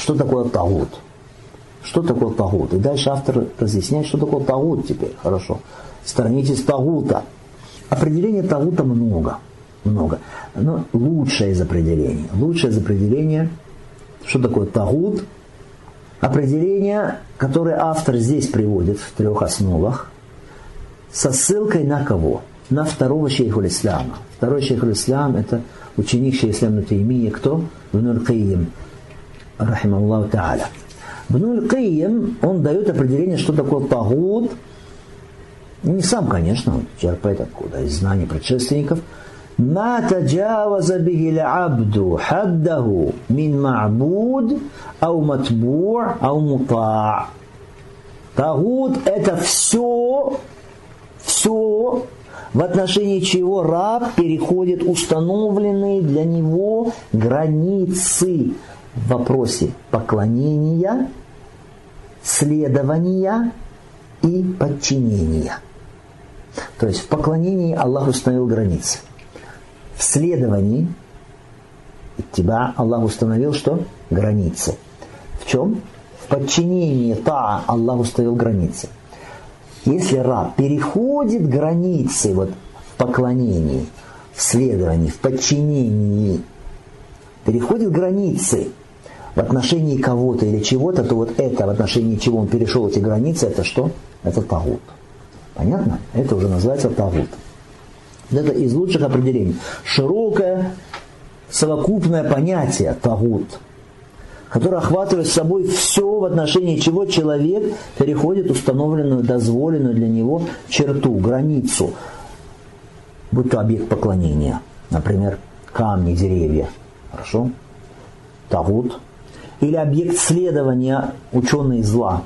что такое тагут? Что такое тагут? И дальше автор разъясняет, что такое тагут теперь. Хорошо. Сторонитесь тагута. Определений тагута много. Но лучшее из определения, что такое тагут, определение, которое автор здесь приводит в 3 основах, со ссылкой на кого? На второго шейхуль ислама. Второй шейхуль ислам — это ученик шейха ислама Таймия, кто? Ибн аль-Кайим, рахимахуллаху та'аля. Ибн аль-Кайим, он дает определение, что такое тагут. Не сам, конечно, он черпает откуда, из знаний предшественников. «Ма таджаваза бихи л-абду хаддаху мин ма'буд ау матбу' ау мута'». Тагут — это все, в отношении чего раб переходит установленные для него границы в вопросе поклонения, следования и подчинения. То есть в поклонении Аллах установил границы. В следовании иттиба Аллах установил что? Границы. В чем? В подчинении таа Аллах установил границы. Если раб переходит границы в поклонении, в следовании, в подчинении, переходит границы в отношении кого-то или чего-то, то это в отношении чего он перешел эти границы, это что? Это тагут. Понятно? Это уже называется тагут. Это из лучших определений. Широкое, совокупное понятие тагут, которое охватывает собой все, в отношении чего человек переходит установленную, дозволенную для него черту, границу, будь то объект поклонения, например, камни, деревья, хорошо? Тагут. Или объект следования, ученые зла.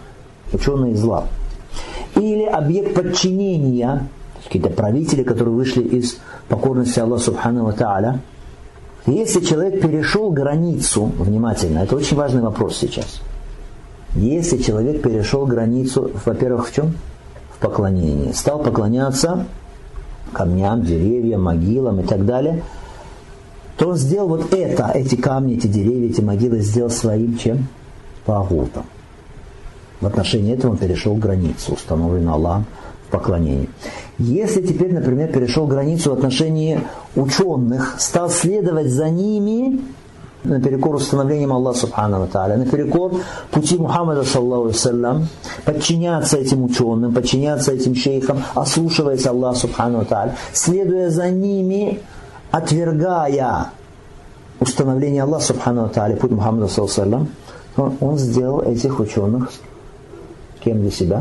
Или объект подчинения, какие-то правители, которые вышли из покорности Аллаху Субхану ва Тааля. Если человек перешел границу, внимательно, это очень важный вопрос сейчас. Если человек перешел границу, во-первых, в чем? В поклонении. Стал поклоняться камням, деревьям, могилам и так далее, то он сделал эти камни, эти деревья, эти могилы сделал своим чем? Тагутом. В отношении этого он перешел границу, установленную Аллахом в поклонении. Если теперь, например, перешел границу в отношении ученых, стал следовать за ними наперекор установлениям Аллаха Субхану ва Тааля, наперекор пути Мухаммада саллаллаху алейхи ва саллям, подчиняться этим ученым, подчиняться этим шейхам, ослушиваясь Аллаха Субхану ва Тааля, следуя за ними, отвергая установление Аллаха Субхану ва Тааля, путь Мухаммада саллаллаху алейхи ва саллям, он сделал этих ученых кем для себя?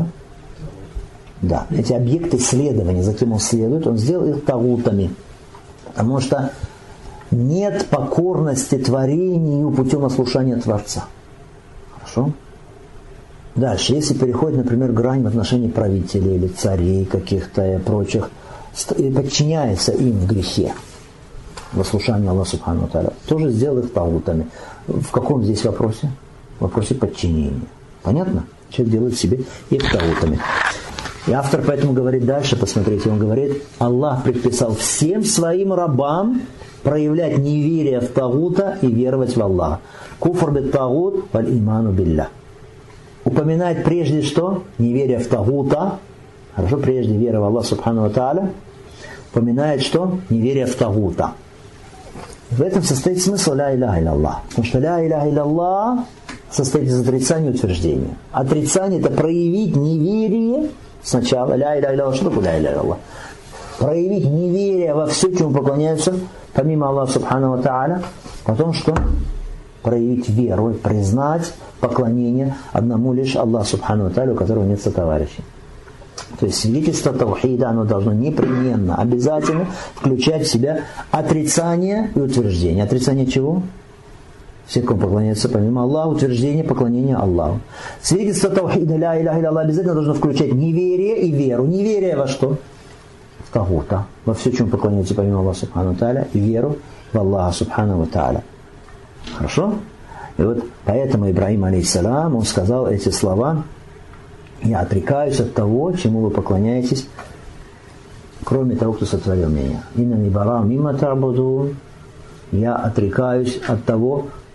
Да, эти объекты следования, за кем он следует, он сделал их тагутами. Потому что нет покорности творению путем ослушания Творца. Хорошо? Дальше, если переходит, например, грань в отношении правителей или царей каких-то и прочих, и подчиняется им в грехе, в ослушании Аллаха Субхану ва Тааля, тоже сделал их тагутами. В каком здесь вопросе? В вопросе подчинения. Понятно? Человек делает себе их тагутами. И автор поэтому говорит дальше, посмотрите, он говорит, Аллах предписал всем своим рабам проявлять неверие в тагута и веровать в Аллаха. Куфр бит тагут валь иману билля. Упоминает прежде что? Неверие в тагута. Хорошо, прежде вера в Аллаха Субхану ва Тааля. Упоминает что? Неверие в тагута. В этом состоит смысл ля иляха илля-Аллах. Потому что ля иляха илля-Аллах состоит из отрицания и утверждения. Отрицание — это проявить неверие. Сначала ля иляха илля-Аллах. Что такое ля иляха илля-Аллах? Проявить неверие во все, чему поклоняются, помимо Аллаха Субхану ва Тааля. Потом что? Проявить веру, признать поклонение одному лишь Аллаху Субхану ва Тааля, у которого нет сотоварищей. То есть свидетельство таухида, оно должно непременно, обязательно включать в себя отрицание и утверждение. Отрицание чего? Все, кому поклоняются помимо Аллаха, утверждение поклонения Аллаху. Свидетельство таухида, ля иляха илля-Аллах, обязательно должно включать неверие и веру. Неверие во что? В тагута, во все, чему поклоняются помимо Аллаха Субхану ва Тааля, и веру в Аллаха Субхану ва Тааля. Хорошо? И вот поэтому Ибрахим алейхиссалям, он сказал эти слова: «Я отрекаюсь от того, чему вы поклоняетесь, кроме того, кто сотворил меня. Иннани барау мимма та'будун». Я отрекаюсь от того,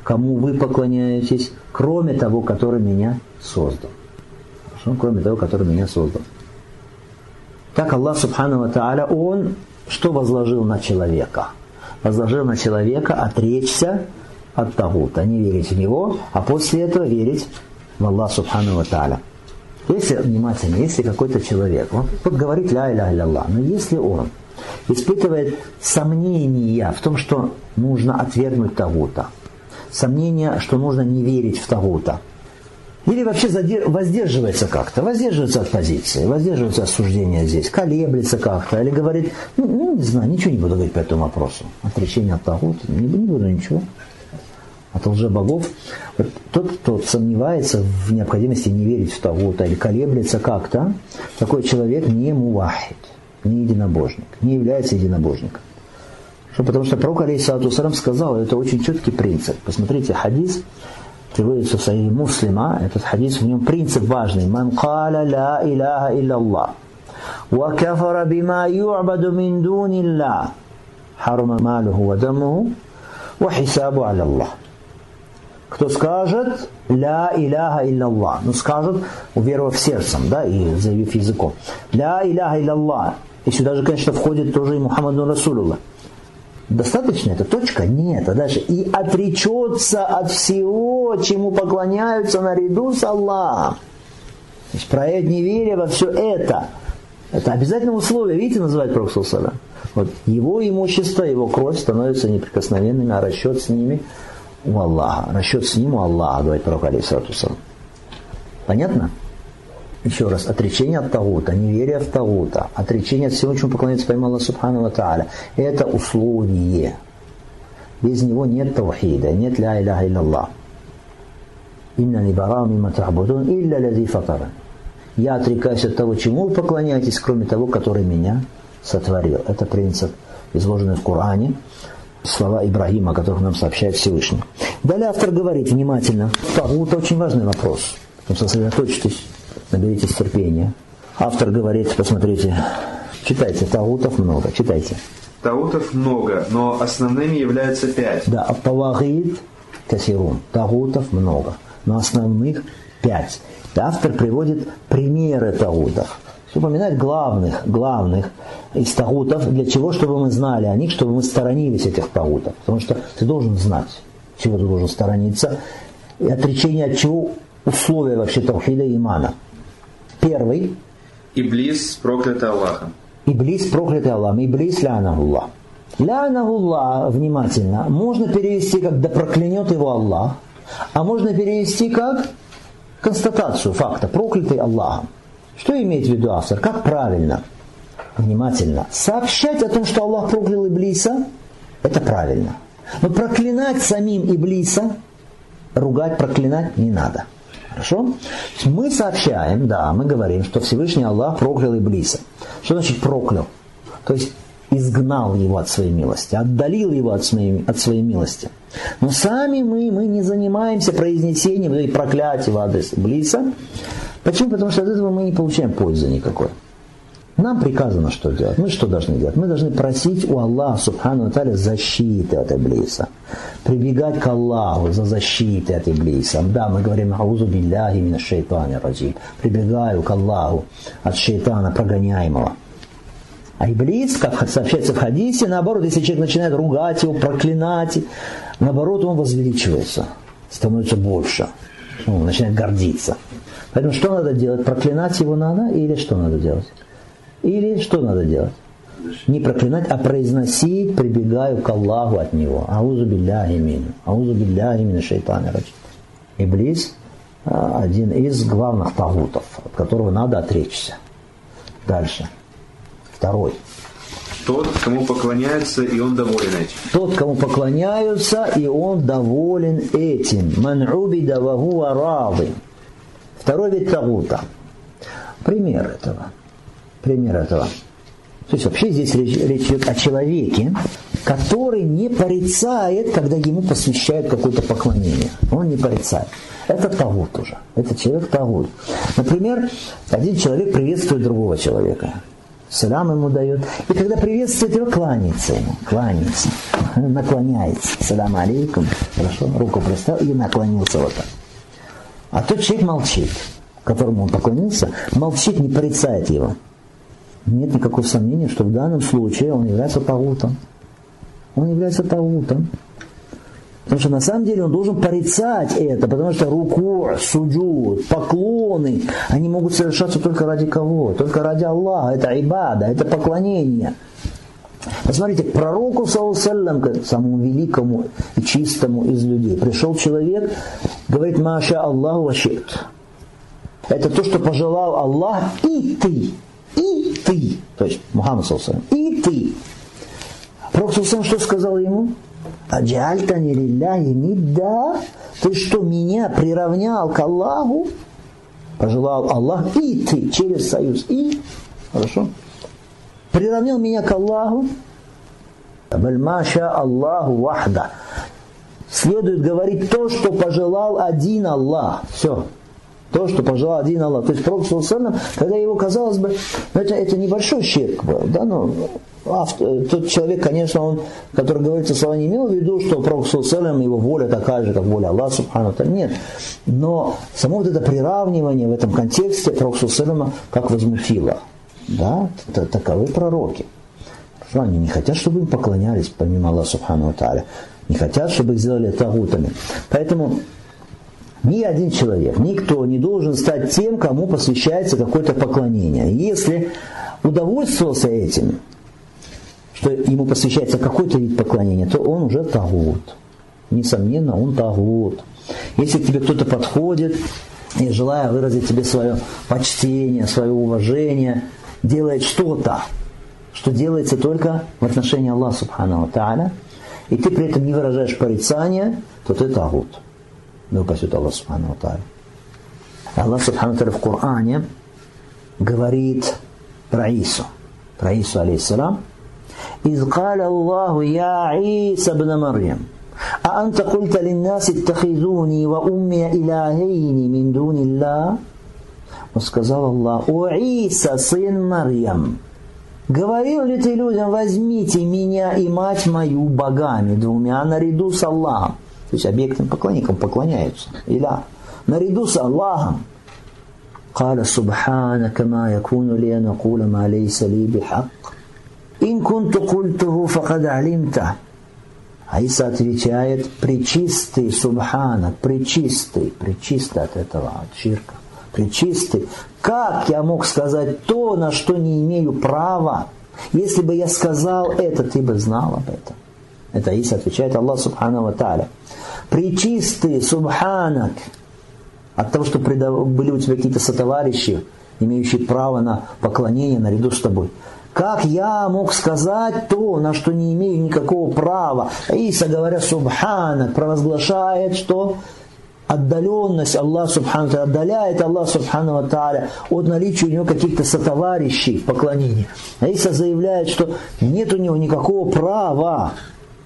кому вы поклоняетесь, кроме того, который меня создал. Хорошо? Кроме того, который меня создал. Так Аллах Субхану ва Тааля, Он что возложил на человека? Возложил на человека отречься от тагута, не верить в него, а после этого верить в Аллах Субхану ва Тааля. Если, внимательно, если какой-то человек, он говорит ля иляха илlallah, но если он испытывает сомнения в том, что нужно отвергнуть тагута, сомнения, что нужно не верить в тагута, или вообще воздерживается как-то, воздерживается от позиции, воздерживается от суждения здесь, колеблется как-то, или говорит, не знаю, ничего не буду говорить по этому вопросу. Отречение от тагута, не буду ничего. От лжебогов. Вот тот, кто сомневается в необходимости не верить в тагута или колеблется как-то, такой человек не мувахид, не единобожник, не является единобожником. Что? Потому что пророк алейхиссалату вассалям сказал, это очень четкий принцип. Посмотрите, хадис приводится в Сахих Муслима, этот хадис, в нем принцип важный. «Ман каля ла иляха илlallah, ва кафара бима ю'баду мин дунилlah, харума малуху ва дамуху, ва хисабу аля Аллах». Кто скажет «Ля иляха илlallah», ну скажет, уверовав сердцем, да, и заявив языком. «Ля иляха илlallah». И сюда же, конечно, входит тоже и Мухаммаду Расулуллах. Достаточно это точка? Нет. А дальше «и отречется от всего, чему поклоняются наряду с Аллахом». То есть проявить неверие во все это. Это обязательное условие. Видите, называет Пророк саллаллаху алейхи ва саллям. Вот его имущество, его кровь становятся неприкосновенными, а расчет с ними у Аллаха. Расчет с ним у Аллаха, говорит Пророк алейхиссалату вассалям. Понятно? Еще раз, отречение от тагута, неверие в тагута, отречение от всего, чему поклоняется помимо Аллаха Субхану ва Тааля, это условие. Без него нет таухида, нет ля иляха илlallah. «Иннани барау мимма та'будун илля лази фатаран». Я отрекаюсь от того, чему вы поклоняетесь, кроме того, который меня сотворил. Это принцип, изложенный в Коране, слова Ибрагима, о которых нам сообщает Всевышний. Далее автор говорит внимательно. Тагут — очень важный вопрос. Сосредоточьтесь, наберитесь терпения. Автор говорит, посмотрите, читайте, тагутов много, читайте. Тагутов много, но основными являются 5. Да, ат-тавагид касирун. Тагутов много, но основных 5. Автор приводит примеры тагутов. Упоминает главных из тагутов. Для чего? Чтобы мы знали о них, чтобы мы сторонились этих тагутов. Потому что ты должен знать, чего ты должен сторониться. И отречение от чего условия вообще таухида и имана. Первый. Иблис, проклятый Аллахом. Иблис, проклятый Аллахом. Иблис, лянахуллах. Лянахуллах, внимательно, можно перевести как «да проклянет его Аллах», а можно перевести как констатацию факта «проклятый Аллахом». Что имеет в виду автор? Как правильно? Внимательно. Сообщать о том, что Аллах проклял Иблиса, это правильно. Но проклинать самим Иблиса, ругать, проклинать не надо. Хорошо? Мы сообщаем, да, мы говорим, что Всевышний Аллах проклял Иблиса. Что значит проклял? То есть изгнал его от своей милости, отдалил его от своей милости. Но сами мы не занимаемся произнесением и проклятием в адрес Иблиса. Почему? Потому что от этого мы не получаем пользы никакой. Нам приказано что делать. Мы что должны делать? Мы должны просить у Аллаха Субхану ва Тааля защиты от Иблиса. Прибегать к Аллаху за защитой от Иблиса. Да, мы говорим «Аузу билляхи минаш шайтани раджим». Прибегаю к Аллаху от шайтана прогоняемого. А Иблис, как сообщается в хадисе, наоборот, если человек начинает ругать его, проклинать, наоборот, он возвеличивается, становится больше. Он начинает гордиться. Поэтому что надо делать? Проклинать его надо или что надо делать? Или что надо делать? Не проклинать, а произносить, прибегаю к Аллаху от него. Аузу билляхи минаш шайтани раджим. Иблис один из главных тагутов, от которого надо отречься. Дальше. Второй. Тот, кому поклоняются, и он доволен этим. Тот, кому поклоняются, и он доволен этим. Ман убида ва хуа ради. Второй вид тагута. Пример этого. То есть вообще здесь речь идет о человеке, который не порицает, когда ему посвящают какое-то поклонение. Он не порицает. Это тагут уже. Это человек тагут. Например, один человек приветствует другого человека. салям ему дает. И когда приветствует его, кланяется ему, наклоняется. Салям алейкум, хорошо, руку представил и наклонился вот так. А тот человек молчит, которому он поклонился, молчит, не порицает его. Нет никакого сомнения, что в данном случае он является тагутом. Он является тагутом. Потому что на самом деле он должен порицать это, потому что руку, суджуд, поклоны, они могут совершаться только ради кого? Только ради Аллаха. Это ибада, это поклонение. Посмотрите, к пророку, саллаллаху, самому великому и чистому из людей, пришел человек, говорит, маша Аллаху ва шит. Это то, что пожелал Аллах, и ты. То есть Мухаммад, саллаллаху, и ты. Пророк, саллаллаху, что сказал ему? Аджальтани лилляхи нидда, ты что, меня приравнял к Аллаху? Пожелал Аллах, и ты, через союз, и, хорошо, приравнял меня к Аллаху. Бальмаша Аллаху вахда. Следует говорить то, что пожелал один Аллах. Все. То, что пожелал один Аллах. То есть Пророк, саллаллаху, когда его, казалось бы, это небольшой ширк был, да, но тот человек, конечно, он, который говорит эти слова, не имел в виду, что Пророк, саллаллаху, его воля такая же, как воля Аллаха, субхану ва тааля. Нет. Но само вот это приравнивание в этом контексте Пророк, саллаллаху, как возмутило. Да, таковы пророки. Они не хотят, чтобы им поклонялись, помимо Аллаха, субхану ва тааля. Не хотят, чтобы их сделали тагутами. Поэтому ни один человек, никто не должен стать тем, кому посвящается какое-то поклонение. Если удовольствовался этим, что ему посвящается какой-то вид поклонения, то он уже тагут. Несомненно, он тагут. Если к тебе кто-то подходит и, желая выразить тебе свое почтение, свое уважение, делает что-то, что делается только в отношении Аллаха субхану ва тааля, и ты при этом не выражаешь порицания, то ты тагут. Да упасет Аллах субхану ва тааля. Аллах субхану ва тааля в Коране говорит про Ису алейхиссалам: «Из каля Аллаху я Иса бна Марьям, а анта культа линнаси иттахизуни ва умми илахейни мин дунилlah». Он сказал Аллах: «О Иса, сын Марьям, говорил ли ты людям, возьмите меня и мать мою богами двумя наряду с Аллахом?» То есть объектным поклонникам поклоняются. Иля. Наряду с Аллахом. قال سبحانك ما يكون لي أن أقول ما ليس لي بحق إن كنت قلته فقد علمته. Аиса отвечает: пречистый, субханак, пречистый от этого, от ширка, пречистый. Как я мог сказать то, на что не имею права? Если бы я сказал это, ты бы знал об этом. Это Аиса отвечает Аллах субхану ва тааля. Пречистый, субханак, от того, что были у тебя какие-то сотоварищи, имеющие право на поклонение наряду с тобой. Как я мог сказать то, на что не имею никакого права? Иса, говоря субханак, провозглашает, что отдаленность Аллаха субхану ва тааля, отдаляет Аллах субхану ва тааля от наличия у него каких-то сотоварищей в поклонении. Иса заявляет, что нет у него никакого права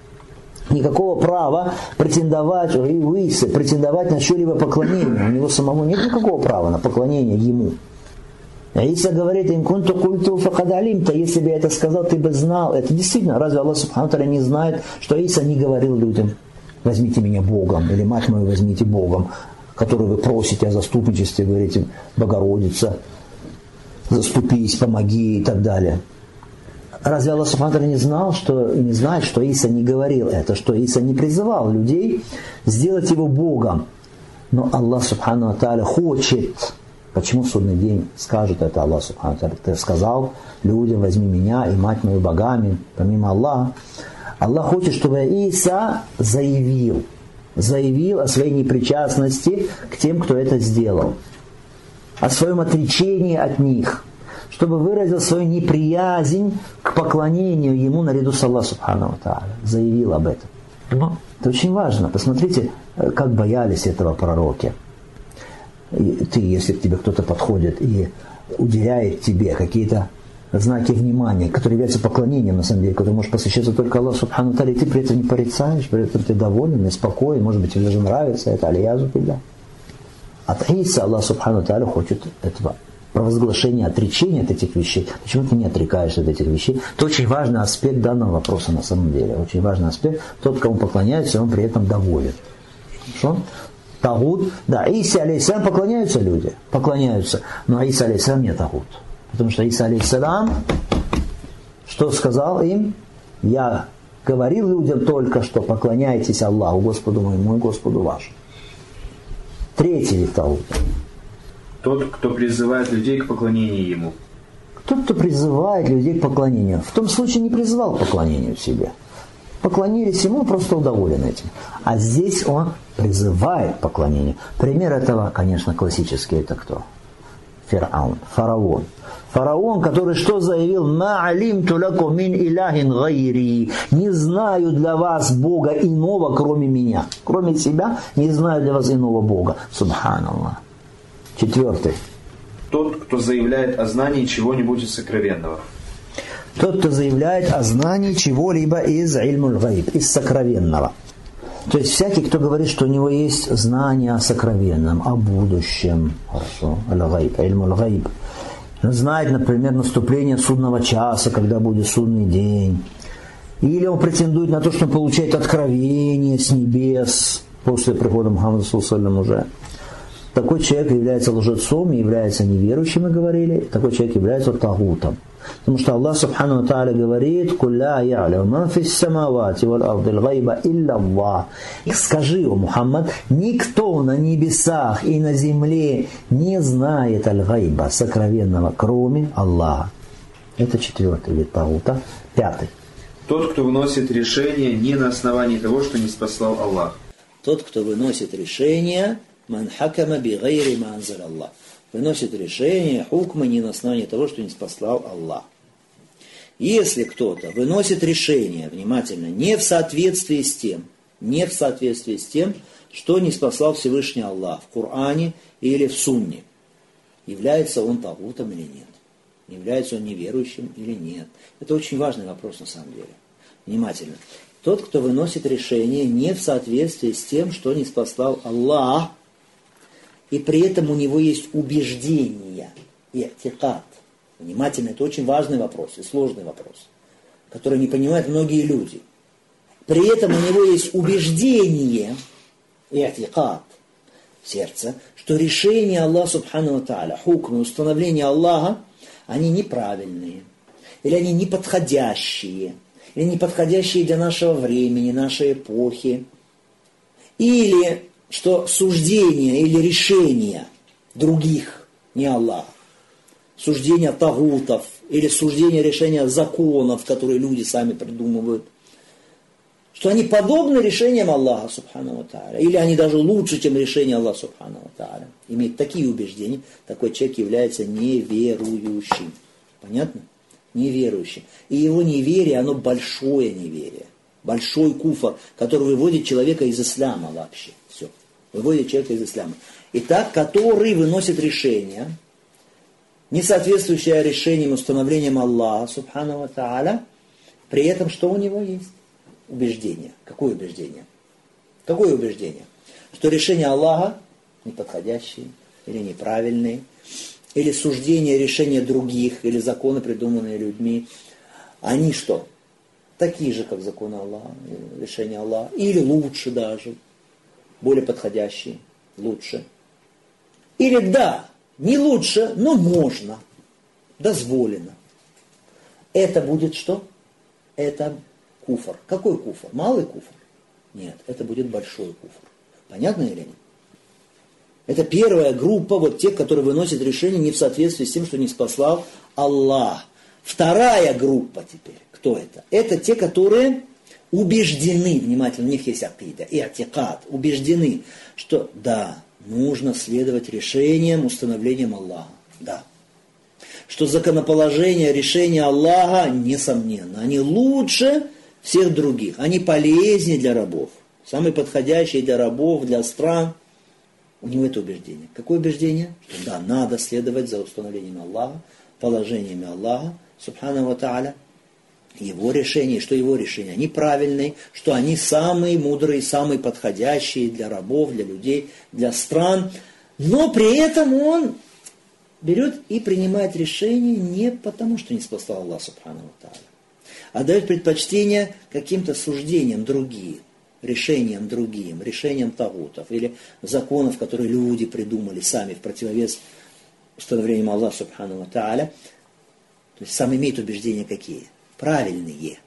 претендовать на что-либо поклонение. У него самому нет никакого права на поклонение ему. Иса говорит: «Ин кунту культу факад алимта», если бы я это сказал, ты бы знал. Это действительно, разве Аллах субхану ва тааля не знает, что Иса не говорил людям: возьмите меня Богом, или мать мою возьмите Богом, которую вы просите о заступничестве, говорите: Богородица, заступись, помоги и так далее. Разве Аллах субхану ва тааля не знает, что Иса не говорил это, что Иса не призывал людей сделать его Богом? Но Аллах субхану ва тааля хочет. Почему в судный день скажет это Аллах субхану ва тааля? Ты сказал людям: возьми меня и мать мою богами, помимо Аллаха. Аллах хочет, чтобы Иса заявил о своей непричастности к тем, кто это сделал, о своем отречении от них, чтобы выразил свою неприязнь к поклонению ему наряду с Аллахом субхану ва тааля. Заявил об этом. Но это очень важно. Посмотрите, как боялись этого пророка. Ты, если к тебе кто-то подходит и уделяет тебе какие-то знаки внимания, которые являются поклонением, на самом деле, который может посвящаться только Аллаху субхану ва тааля, и ты при этом не порицаешь, при этом ты доволен и спокоен, может быть, тебе даже нравится это, алиязу билля. От Иса Аллах субхану ва тааля хочет этого провозглашение отречения от этих вещей, почему ты не отрекаешься от этих вещей. Это очень важный аспект данного вопроса на самом деле. Очень важный аспект. Тот, кому поклоняется, он при этом доволен. Что? Тагут. Да, Иса алейхиссалям поклоняются люди. Поклоняются. Но Иса алейхиссалям не тагут. Потому что Иса алейхиссалям что сказал им? Я говорил людям только что поклоняйтесь Аллаху, Господу моему и Господу вашему. Третий вид тагута. Тот, кто призывает людей к поклонению Ему. Тот, кто призывает людей к поклонению. В том случае не призывал к поклонению себе. Поклонились ему, просто удоволен этим. А здесь он призывает к поклонению. Пример этого, конечно, классический. Это кто? Фараон. Фараон, который что заявил? «Ма алимту лакум мин иляхин гайри». Не знаю для вас Бога иного, кроме меня. Кроме себя, не знаю для вас иного Бога. Субханаллах. Четвертый. Тот, кто заявляет о знании чего-нибудь сокровенного. Тот, кто заявляет о знании чего-либо из ильмуль гайб, из сокровенного. То есть всякий, кто говорит, что у него есть знание о сокровенном, о будущем. Хорошо. Аль-гайб, ильмуль гайб. Он знает, например, наступление судного часа, когда будет судный день. Или он претендует на то, что он получает откровение с небес после прихода Мухаммада ﷺ уже. Такой человек является лжецом и является неверующим, мы говорили. Такой человек является тагутом. Потому что Аллах Субхану ва Тааля говорит: «Кулля я'ляму ман фис самавати вал ардил гайба илля Аллах». Скажи, о Мухаммад, никто на небесах и на земле не знает аль-гайба, сокровенного, кроме Аллаха. Это четвертый вид тагута. Пятый. Тот, кто выносит решение не на основании того, что не спаслал Аллах. Тот, кто выносит решение, ман хакама би гайри ма анзаля Аллах. Выносит решение, хукма не на основании того, что не спаслал Аллах. Если кто-то выносит решение, внимательно, не в соответствии с тем, что не спаслал Всевышний Аллах в Коране или в Сунне, является он тагутом или нет? Является он неверующим или нет? Это очень важный вопрос на самом деле. Внимательно. Тот, кто выносит решение не в соответствии с тем, что не спаслал Аллах, и при этом у него есть убеждение, и'тикад. Внимательно, это очень важный вопрос и сложный вопрос, который не понимают многие люди. При этом у него есть убеждение, и'тикад, в сердце, что решения Аллаха Субхану ва Тааля, хукмы, установления Аллаха, они неправильные, или они неподходящие, или неподходящие для нашего времени, нашей эпохи, или что суждения или решения других, не Аллаха, суждения тагутов, или суждения решения законов, которые люди сами придумывают, что они подобны решениям Аллаха Субхану ва Тааля, или они даже лучше, чем решения Аллаха Субхану ва Тааля. Имеет такие убеждения, такой человек является неверующим. Понятно? Неверующим. И его неверие, оно большое неверие. Большой куфр, который выводит человека из ислама вообще. Все. Выводит человека из ислама. Итак, который выносит решение, не соответствующее решениям, установлениям Аллаха Субхану ва Тааля, при этом что у него есть? Убеждение. Какое убеждение? Какое убеждение? Что решения Аллаха неподходящие или неправильные, или суждения, решения других, или законы, придуманные людьми, они что? Такие же, как законы Аллаха, решения Аллаха, или лучше даже, более подходящие, лучше. Или да, не лучше, но можно, дозволено. Это будет что? Это куфр. Какой куфр? Малый куфр? Нет, это будет большой куфр. Понятно или нет? Это первая группа, вот тех, которые выносят решение не в соответствии с тем, что не спаслал Аллах. Вторая группа теперь. Кто это? Это те, которые убеждены, внимательно, у них есть акида, и'тикад, убеждены, что да, нужно следовать решениям, установлениям Аллаха. Да. Что законоположение, решения Аллаха, несомненно, они лучше всех других, они полезнее для рабов, самые подходящие для рабов, для стран. У него это убеждение. Какое убеждение? Что да, надо следовать за установлением Аллаха, положениями Аллаха, Субхану ва Тааля, его решения, что его решения, они правильные, что они самые мудрые, самые подходящие для рабов, для людей, для стран, но при этом он берет и принимает решение не потому, что не спасал Аллах Субхану ва Тааля, а дает предпочтение каким-то суждениям другим, решениям другим, решениям тагутов или законов, которые люди придумали сами в противовес установлениям Аллаха Субхану ва Тааля. То есть сам имеет убеждения какие? Правильные.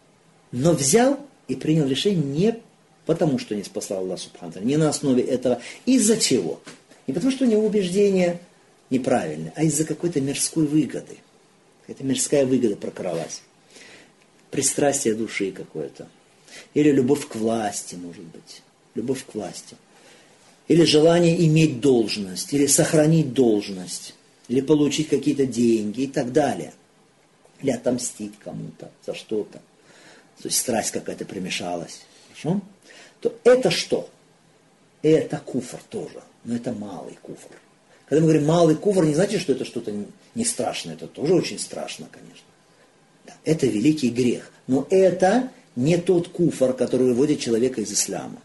Но взял и принял решение не потому, что не спасал Аллах Субхану ва Тааля, не на основе этого. Из-за чего? Не потому, что у него убеждения неправильные, а из-за какой-то мирской выгоды. Какая-то мирская выгода прокралась. Пристрастие души какое-то. Или любовь к власти, может быть. Любовь к власти. Или желание иметь должность, или сохранить должность, или получить какие-то деньги и так далее. Или отомстить кому-то за что-то. То есть страсть какая-то примешалась. Хорошо? То это что? Это куфр тоже. Но это малый куфр. Когда мы говорим малый куфр, не значит, что это что-то не страшное. Это тоже очень страшно, конечно. Да, это великий грех. Но это не тот куфр, который выводит человека из ислама.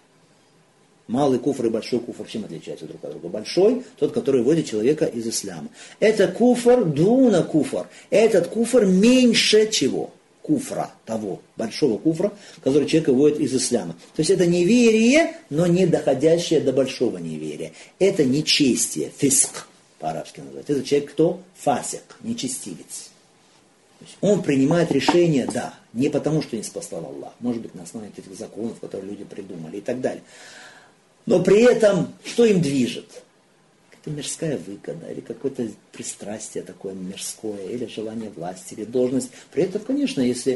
Малый куфр и большой куфр чем отличаются друг от друга? Большой, тот, который выводит человека из ислама. Это куфр дуна куфр. Этот куфр меньше чего? Куфра, того большого куфра, который человека выводит из ислама. То есть это неверие, но не доходящее до большого неверия. Это нечестие, фиск по-арабски называется. Это человек кто? Фасик, нечестивец. То есть он принимает решение, да, не потому, что не спасал Аллах. Может быть, на основе этих законов, которые люди придумали и так далее. Но при этом, что им движет? Это мирская выгода, или какое-то пристрастие такое мирское, или желание власти, или должность. При этом, конечно, если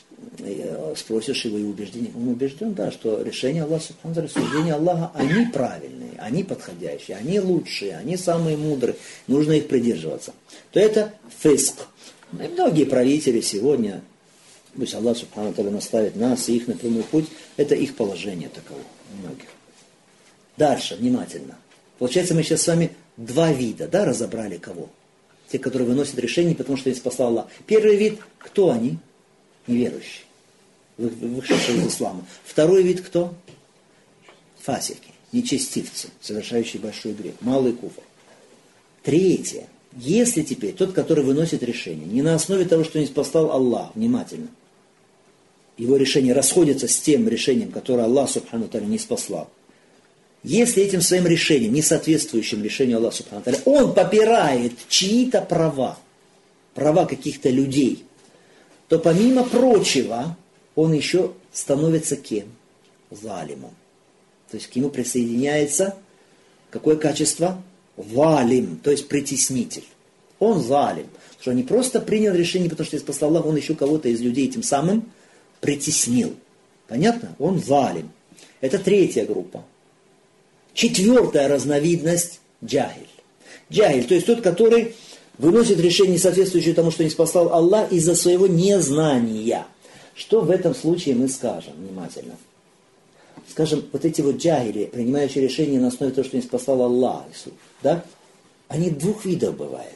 спросишь его и убеждение, он убежден, да, что решения Аллаха, субхану, рассуждения Аллаха, они правильные, они подходящие, они лучшие, они самые мудрые, нужно их придерживаться. То это фиск. И многие правители сегодня, пусть Аллах, субхану, наставит нас и их на прямой путь, это их положение таково, многих. Дальше, внимательно. Получается, мы сейчас с вами два вида, да, разобрали кого? Те, которые выносят решение, потому что не спасал Аллах. Первый вид, кто они? Неверующие, вышедшие из ислама. Второй вид кто? Фасики, нечестивцы, совершающие большой грех, малый куфр. Третье. Если теперь тот, который выносит решение, не на основе того, что не спасал Аллах, внимательно, его решение расходится с тем решением, которое Аллах, субхану ва тааля, не спасал. Если этим своим решением, не соответствующим решению Аллаха Субхану ва Тааля, он попирает чьи-то права каких-то людей, то помимо прочего, он еще становится кем? Залимом. То есть к нему присоединяется какое качество? Валим, то есть притеснитель. Он залим. Потому что он не просто принял решение, потому что не спасал Аллах, он еще кого-то из людей тем самым притеснил. Понятно? Он залим. Это третья группа. Четвертая разновидность – джахиль. Джахиль, то есть тот, который выносит решение, соответствующее тому, что не спасал Аллах, из-за своего незнания. Что в этом случае мы скажем внимательно? Скажем, вот эти вот джахили, принимающие решения на основе того, что не спасал Аллах, да, они двух видов бывают.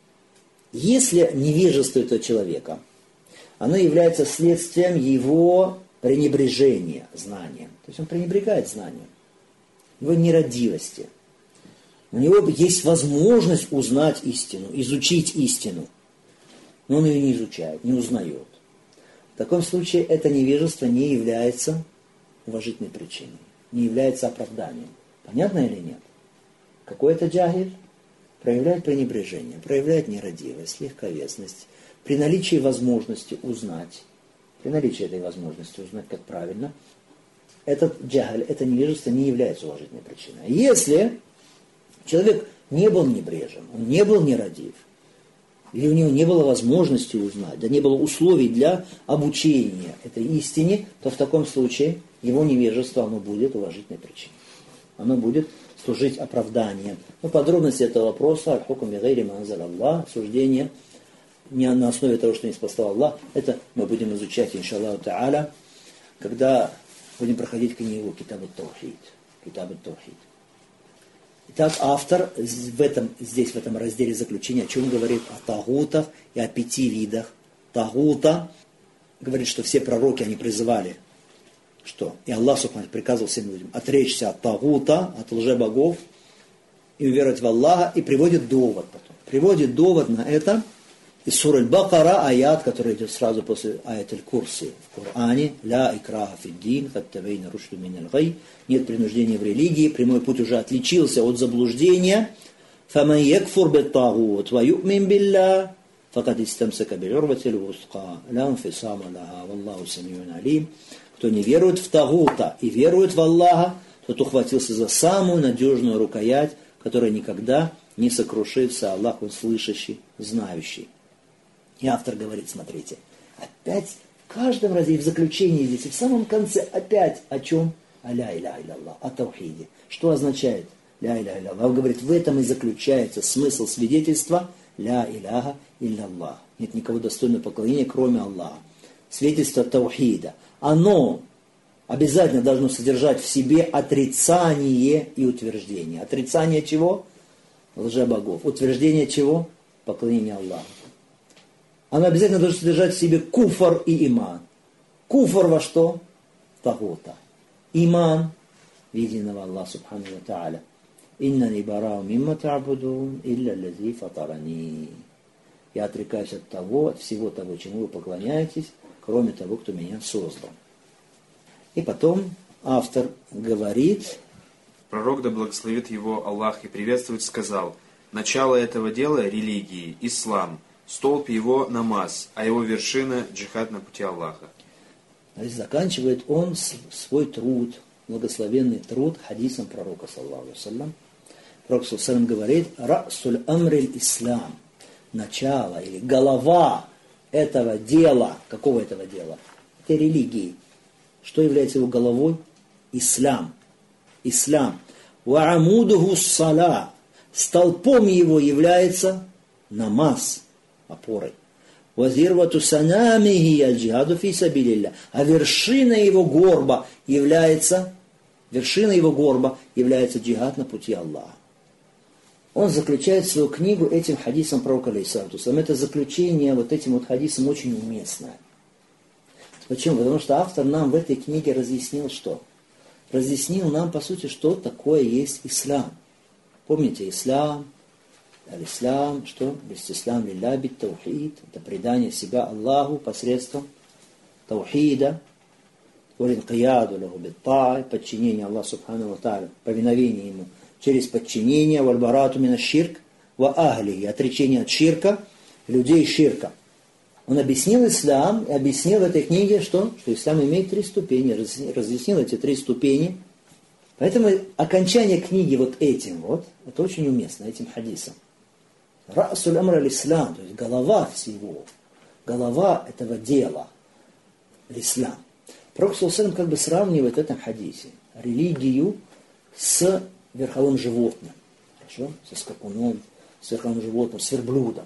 Если невежество этого человека, оно является следствием его пренебрежения знанием. То есть он пренебрегает знанием. Его нерадивости. У него есть возможность узнать истину, изучить истину. Но он ее не изучает, не узнает. В таком случае это невежество не является уважительной причиной, не является оправданием. Понятно или нет? Какой это джахиль? Проявляет пренебрежение, проявляет нерадивость, легковесность. При наличии возможности узнать, как правильно, этот джахиль, это невежество не является уважительной причиной. Если человек не был небрежен, он не был нерадив, или у него не было возможности узнать, да не было условий для обучения этой истине, то в таком случае его невежество, оно будет уважительной причиной. Оно будет служить оправданием. Но подробности этого вопроса, аль-хукм би-гайри ма анзаля Аллах, суждение не на основе того, что не спасал Аллах, это мы будем изучать, иншаллаху та'аля, когда будем проходить книгу Китаб ат-Таухид. Итак, автор здесь в этом разделе заключения о чем говорит? О тагутах и о 5 видах тагута. Говорит, что все пророки, они призывали, что? И Аллах, субхану, приказывал всем людям отречься от тагута, от лжебогов, и уверовать в Аллаха, и приводит довод потом. Приводит довод на это из суры Аль-Бакара, аят, который идет сразу после аят Аль-Курси в Коране. «Ля икраха фиддин, хаттавейна рушду миналь гай». Нет принуждения в религии, прямой путь уже отличился от заблуждения. «Фаман якфур бит-тагут ва ю'мин биллах, факад истамсака бил'урватил вусқа, ла инфисама лаха, валлаху самиун алим». Кто не верует в тагута и верует в Аллаха, тот ухватился за самую надежную рукоять, которая никогда не сокрушится. Аллах, Он слышащий, знающий. И автор говорит, смотрите, опять в каждом разе, и в заключении здесь, и в самом конце опять о чем? О ля иляха илля-Аллах, о таухиде. Что означает ля иляха илля-Аллах? Он говорит, в этом и заключается смысл свидетельства ля иляха илля-Аллах. Нет никого достойного поклонения, кроме Аллаха. Свидетельство таухида. Оно обязательно должно содержать в себе отрицание и утверждение. Отрицание чего? Лжебогов. Утверждение чего? Поклонение Аллаху. Оно обязательно должно содержать в себе куфр и иман. Куфр во что? Тагута. Иман в единого Аллаха субхану ва тааля. «Иннани барау мимма та'будун, илля лази фатарани». Я отрекаюсь от того, от всего того, чему вы поклоняетесь, кроме того, кто меня создал. И потом автор говорит... Пророк, да благословит его Аллах и приветствует, сказал: «Начало этого дела – религии, ислам, столб его – намаз, а его вершина – джихад на пути Аллаха». Здесь заканчивает он свой труд, благословенный труд хадисом пророка, саллаллаху алейхи ва саллям. Пророк, саллаллаху алейхи ва саллям, говорит: «Расуль амриль ислам». Начало или голова этого дела. Какого этого дела? Это религии. Что является его головой? Ислам. Ислам. Ва амудуху ссала. Столпом его является намаз, опорой. Ва зирвату санамихи аль-джихаду фи сабилилля. А вершина его горба является джихад на пути Аллаха. Он заключает свою книгу этим хадисом пророка, алейхиссалату вассалям. Это заключение вот этим вот хадисом очень уместное. Почему? Потому что автор нам в этой книге разъяснил что? Разъяснил нам, по сути, что такое есть ислам. Помните, ислам, аль-ислам, что? Бистислам лилля бит таухид. Это предание себя Аллаху посредством таухида. Валинкияду лаху бит та'и. Подчинение Аллаху субхану ва тааля. Повиновение Ему. Через подчинение, вальбарату мина ширк, ва ахли, отречение от ширка, людей ширка. Он объяснил ислам, и объяснил в этой книге, что ислам имеет 3 ступени, разъяснил эти 3 ступени. Поэтому окончание книги вот этим вот, это очень уместно, этим хадисом. Расуль амр аль-ислам, то есть голова всего, голова этого дела, ислам. Пророк саллаллаху алейхи ва саллям как бы сравнивает в этом хадисе религию с верховым животным, хорошо? Со скакуном, с верховым животным, с верблюдом.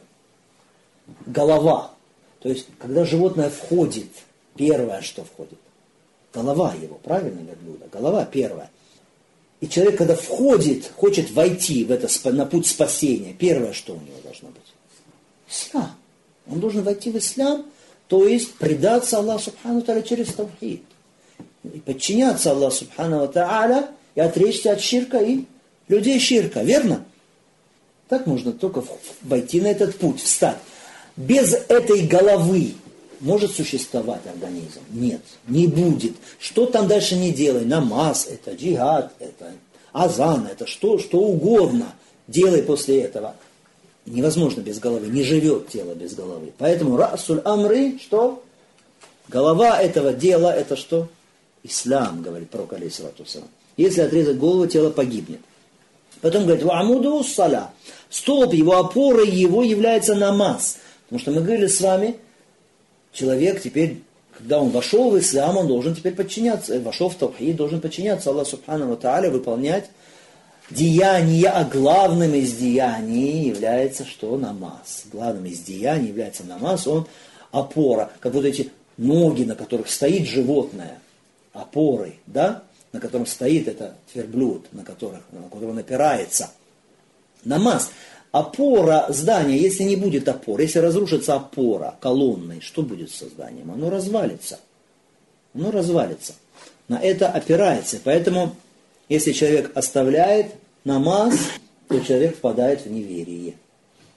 Голова. То есть, когда животное входит, первое, что входит, голова его, правильно, верблюда? Голова первая. И человек, когда входит, хочет войти в это, на путь спасения, первое, что у него должно быть? Ислам. Он должен войти в ислам, то есть предаться Аллаху субхану тааля через таухид. И подчиняться Аллаху субхану тааля, и отречься от ширка и людей ширка, верно? Так можно только войти на этот путь, встать. Без этой головы может существовать организм? Нет, не будет. Что там дальше не делай? Намаз, это джихад, это азан, это что угодно. Делай после этого. Невозможно без головы, не живет тело без головы. Поэтому расуль амры, что? Голова этого дела, это что? Ислам, говорит пророк, алейхиссалату вассалям. Если отрезать голову, тело погибнет. Потом говорит, ва'амуду саля. Столб его, опорой его является намаз. Потому что мы говорили с вами, человек теперь, когда он вошел в ислам, он должен теперь подчиняться, вошел в таухид, должен подчиняться Аллаху субхану ва тааля, выполнять деяния, а главным из деяний является что? Намаз. Главным из деяний является намаз, он опора. Как вот эти ноги, на которых стоит животное, опорой, да? На котором стоит этот верблюд, на который он опирается. Намаз. Опора здания, если не будет опоры, если разрушится опора колонной, что будет со зданием? Оно развалится. Оно развалится. На это опирается. Поэтому, если человек оставляет намаз, то человек впадает в неверие.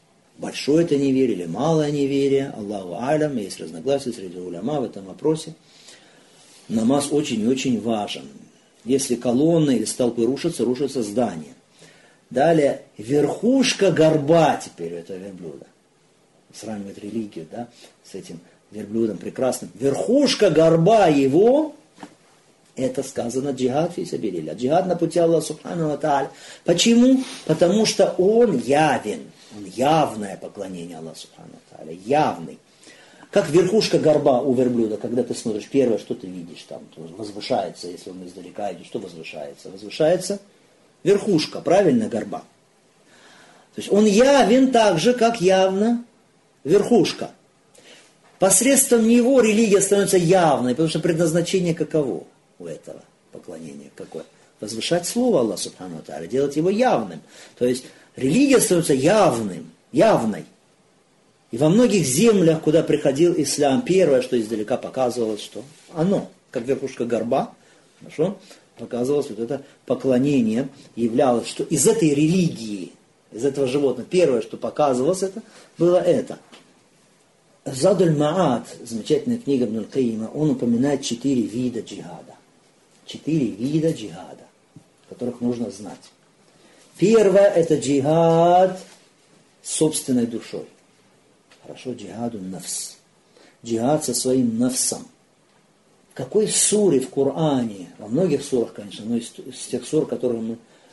большое это неверие или малое неверие, Аллаху алям, есть разногласия среди уляма в этом вопросе. Намаз очень и очень важен. Если колонны или столпы рушатся, рушится здание. Далее, верхушка горба теперь этого верблюда. Сравнивает религию, да, с этим верблюдом прекрасным. Верхушка горба его, это сказано джихад фи сабилилля. Джихад на пути Аллаха субхану ва тааля. Почему? Потому что он явен. Он явное поклонение Аллаху субхану ва тааля. Явный. Как верхушка горба у верблюда, когда ты смотришь, первое, что ты видишь, там возвышается, если он издалека идет, что возвышается? Возвышается верхушка, правильно, горба. То есть он явен так же, как явно верхушка. Посредством него религия становится явной, потому что предназначение каково у этого поклонения? Какое? Возвышать слово Аллаха субхану ва тааля, делать его явным. То есть религия становится явной. И во многих землях, куда приходил ислам, первое, что издалека показывалось, что оно, как верхушка горба, хорошо, показывалось вот это поклонение, являлось, что из этой религии, из этого животного, первое, что показывалось, это было это. Задуль Маат, замечательная книга Ибн аль-Кайима, он упоминает 4 вида джихада. 4 вида джихада, которых нужно знать. Первое, это джихад с собственной душой. Хорошо, джихаду нафс. Джихад со своим нафсом. В какой суре в Коране, во многих сурах, конечно, но из тех сур, которые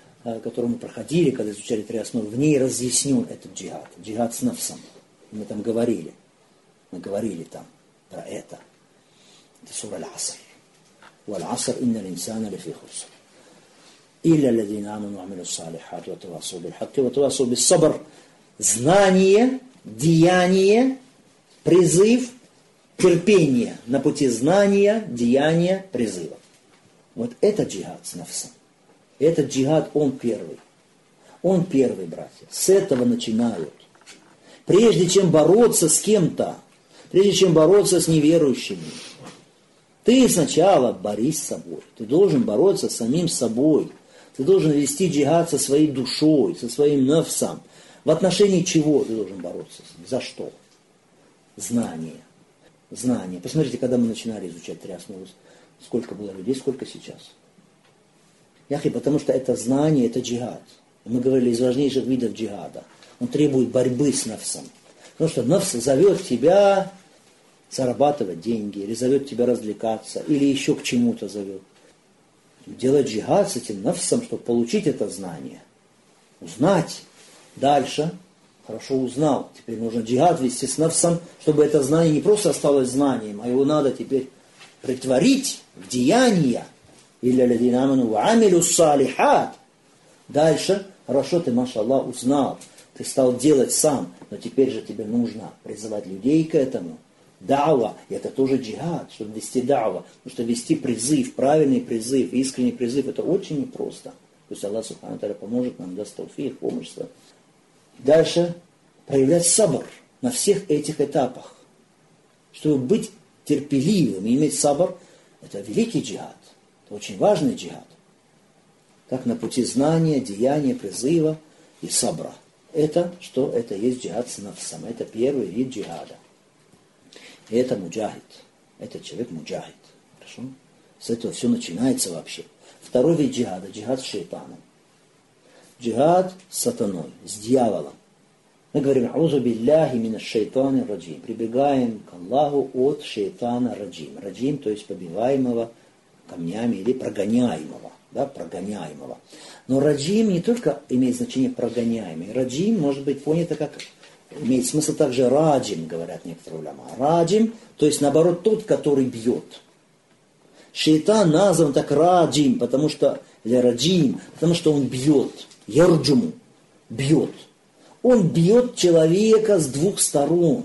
мы проходили, когда изучали 3 основы, в ней разъяснен этот джихад. Джихад с нафсом. Мы там говорили. Мы говорили там про это. Это сура Аль-Аср. Валь-Аср инна линсана лифи хуср. Илля ладзина аману ва амилу ссалихат ва тавассау биль-хакки ва тавассау bis-сабр. Знание, деяние, призыв, терпение на пути знания, деяния, призыва. Вот это джихад с нафсом. Этот джихад, он первый. Он первый, братья. С этого начинают. Прежде чем бороться с кем-то, прежде чем бороться с неверующими, ты сначала борись с собой. Ты должен бороться с самим собой. Ты должен вести джихад со своей душой, со своим нафсом. В отношении чего ты должен бороться с ним? За что? Знание. Знание. Посмотрите, когда мы начинали изучать 3 основы, сколько было людей, сколько сейчас. Яхи, потому что это знание, это джихад. Мы говорили из важнейших видов джихада. Он требует борьбы с нафсом. Потому что нафс зовет тебя зарабатывать деньги, или зовет тебя развлекаться, или еще к чему-то зовет. Делать джихад с этим нафсом, чтобы получить это знание. Узнать. Дальше. Хорошо узнал. Теперь нужно джихад вести с нафсом, чтобы это знание не просто осталось знанием, а его надо теперь претворить в деяния. Илля ладзина аману ва амилу ссалихат. Дальше. Хорошо, ты, машаллах, узнал. Ты стал делать сам. Но теперь же тебе нужно призывать людей к этому. Дa'ва. И это тоже джихад, чтобы вести дa'ва. Потому что вести призыв, правильный призыв, искренний призыв, это очень непросто. Пусть Аллах субхану ва тааля поможет нам, даст тауфик, помощь. Дальше проявлять сабр на всех этих этапах. Чтобы быть терпеливым и иметь сабр, это великий джихад. Это очень важный джихад. Так на пути знания, деяния, призыва и сабра. Это что? Это есть джихад с нафсом. Это первый вид джихада. И это муджахид. Это человек муджахид. Хорошо? С этого все начинается вообще. Второй вид джихада. Джихад с шейтаном. Джихад с сатаной, с дьяволом. Мы говорим, аузу билляхи минаш шейтани раджим. Прибегаем к Аллаху от шейтана раджим. Раджим, то есть побиваемого камнями или прогоняемого. Да, прогоняемого. Но раджим не только имеет значение прогоняемый. Раджим может быть понято как, имеет смысл также раджим, говорят некоторые уляма. Раджим, то есть наоборот тот, который бьет. Шейтан назван так раджим, потому что, или раджим, потому что он бьет. Ярджуму, бьет. Он бьет человека с 2 сторон.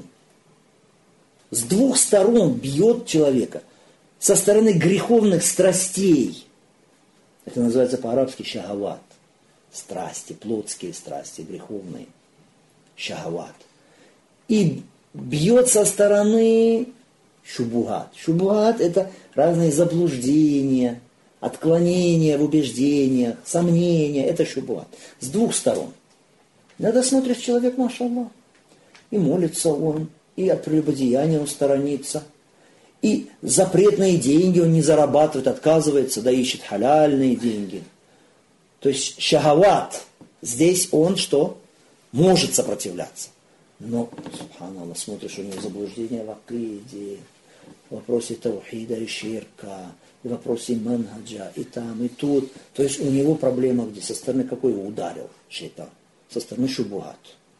С 2 сторон бьет человека. Со стороны греховных страстей. Это называется по-арабски шахават. Страсти, плотские страсти, греховные. Шахават. И бьет со стороны шубугат. Шубугат — это разные заблуждения, отклонения в убеждениях, сомнения. Это шубугат. С 2 сторон. Иногда смотришь, человек, машаллах, и молится он, и от прелюбодеяния он сторонится, и запретные деньги он не зарабатывает, отказывается, да ищет халяльные деньги. То есть шахават, здесь он что? Может сопротивляться. Но, субханаллах, смотришь, у него заблуждение в акиде, в вопросе таухида и ширка, в вопросе манхаджа, и там, и тут. То есть у него проблема где? Со стороны какой его ударил шайтан? Со стороны шубуат.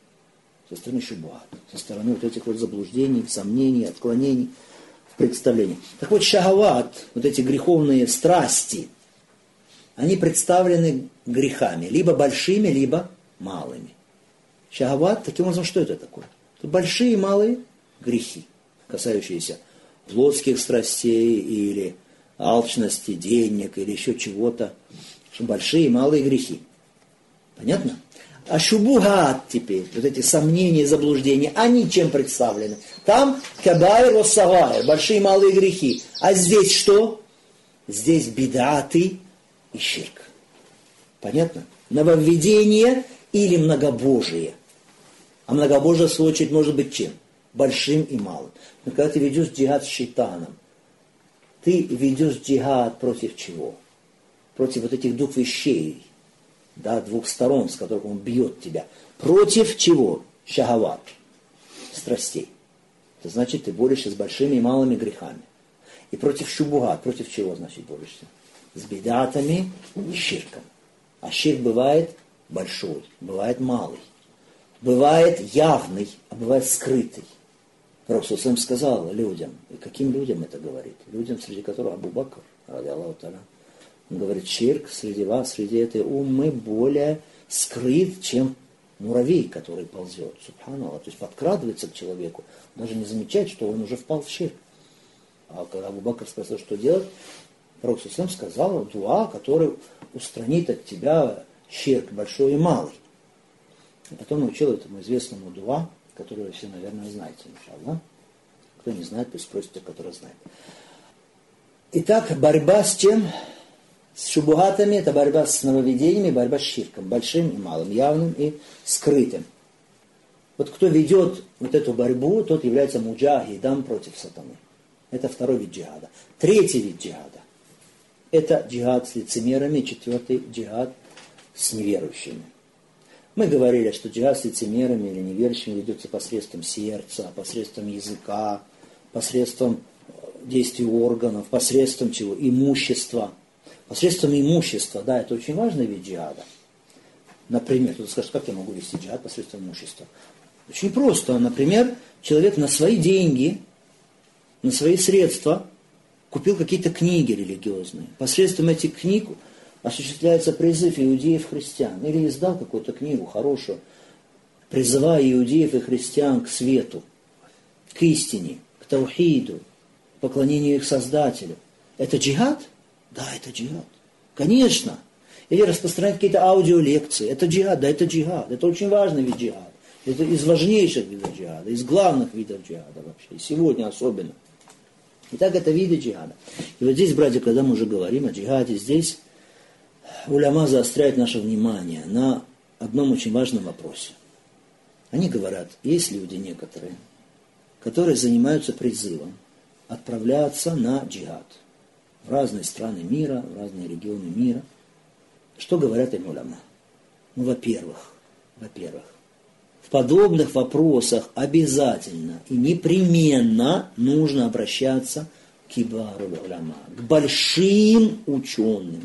Со стороны шубуат. Со стороны вот этих вот заблуждений, сомнений, отклонений в представлении. Так вот, шахават, вот эти греховные страсти, они представлены грехами, либо большими, либо малыми. Шахават, таким образом, что это такое? Это большие и малые грехи, касающиеся плотских страстей или алчности, денег или еще чего-то. Большие и малые грехи. Понятно? А шубухат теперь, вот эти сомнения, заблуждения, они чем представлены? Там кабайр вассагайр, большие и малые грехи. А здесь что? Здесь бидаты и ширк. Понятно? Нововведение или многобожие. А многобожие, в свою очередь, может быть чем? Большим и малым. Но когда ты ведешь джихад с шайтаном, ты ведешь джихад против чего? Против вот этих двух вещей, да, двух сторон, с которых он бьет тебя. Против чего? Шахават, страстей. Это значит, ты борешься с большими и малыми грехами. И против шубугат, против чего, значит, борешься? С бидатами и ширком. А ширк бывает большой, бывает малый. Бывает явный, а бывает скрытый. Пророк сам сказал людям, и каким людям это говорит? Людям, среди которых Абу Бакр, ради Аллаху та'аля, он говорит, ширк среди вас, среди этой уммы более скрыт, чем муравей, который ползет. Субханаллах, то есть подкрадывается к человеку, даже не замечает, что он уже впал в ширк. А когда Абу Бакр спросил, что делать, Пророк сам сказал дуа, который устранит от тебя ширк большой и малый. И потом научил этому известному дуа, который вы все, наверное, знаете, иншаллах. Кто не знает, пусть спросит тех, которые знают. Итак, борьба с чем? С шубухатами, это борьба с нововведениями, борьба с ширком, большим и малым, явным и скрытым. Вот кто ведет вот эту борьбу, тот является муджахидом против сатаны. Это второй вид джихада. Третий вид джихада. Это джихад с лицемерами, четвертый джихад с неверующими. Мы говорили, что джихад с лицемерами или неверующими ведется посредством сердца, посредством языка, посредством действий органов, посредством чего? Имущества. Посредством имущества, да, это очень важный вид джихада. Например, кто-то скажет, как я могу вести джихад посредством имущества? Очень просто. Например, человек на свои деньги, на свои средства купил какие-то книги религиозные. Посредством этих книг осуществляется призыв иудеев-христиан. Или издал какую-то книгу хорошую, призывая иудеев и христиан к свету, к истине, к таухиду, к поклонению их Создателю. Это джихад? Да, это джихад. Конечно. Или распространять какие-то аудиолекции. Это джихад, да, это джихад. Это очень важный вид джихада. Это из важнейших видов джихада, из главных видов джихада вообще. И сегодня особенно. Итак, это виды джихада. И вот здесь, братья, когда мы уже говорим о джихаде, здесь уляма заостряет наше внимание на одном очень важном вопросе. Они говорят, есть люди некоторые, которые занимаются призывом отправляться на джихад в разные страны мира, в разные регионы мира. Что говорят им уляма? Ну, во-первых, в подобных вопросах обязательно и непременно нужно обращаться к кибару уляма, к большим ученым,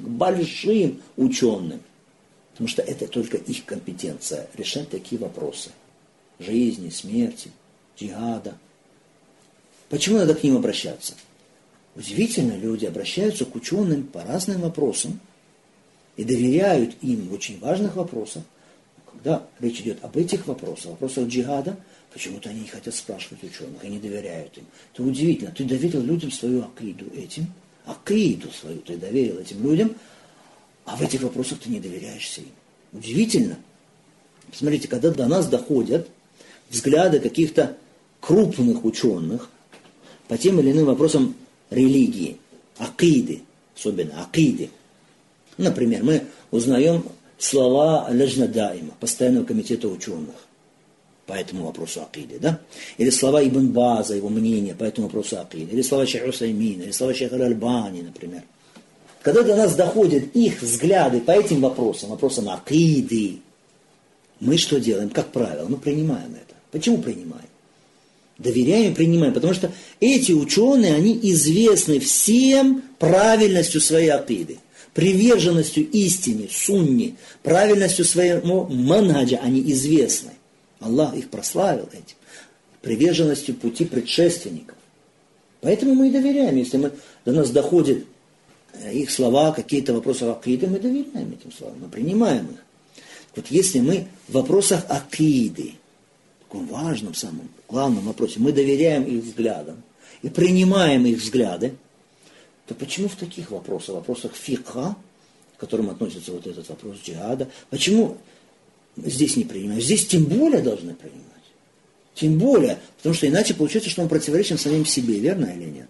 потому что это только их компетенция решать такие вопросы жизни, смерти, джихада. Почему надо к ним обращаться? Удивительно, люди обращаются к ученым по разным вопросам и доверяют им в очень важных вопросах. Когда речь идет об этих вопросах, вопросах джихада, почему-то они не хотят спрашивать ученых и не доверяют им. Это удивительно. Ты доверил людям свою акиду этим, акиду свою ты доверил этим людям, а в этих вопросах ты не доверяешься им. Удивительно. Посмотрите, когда до нас доходят взгляды каких-то крупных ученых по тем или иным вопросам религии, акиды, особенно акиды. Например, мы узнаем слова Лежна Даима, постоянного комитета ученых. по этому вопросу акиды, да? Или слова Ибн База, его мнение по этому вопросу акиды, или слова Шейха Усаймина, или слова Шейха Аль-Альбани, например. Когда до нас доходят их взгляды по этим вопросам, вопросам акиды, мы что делаем? Как правило, мы принимаем это. Почему принимаем? Доверяем и принимаем, потому что эти ученые, они известны всем правильностью своей акиды, приверженностью истине, сунне, правильностью своего манхаджа, они известны. Аллах их прославил этим, приверженностью пути предшественников. Поэтому мы и доверяем. Если до нас доходят их слова, какие-то вопросы акиды, мы доверяем этим словам, мы принимаем их. Вот если мы в вопросах акиды, в таком важном, самом главном вопросе, мы доверяем их взглядам и принимаем их взгляды, то почему в таких вопросах, вопросах фикха, к которым относится вот этот вопрос джихада, почему здесь не принимаем? Здесь тем более должны принимать. Тем более, потому что иначе получается, что мы противоречим самим себе, верно или нет?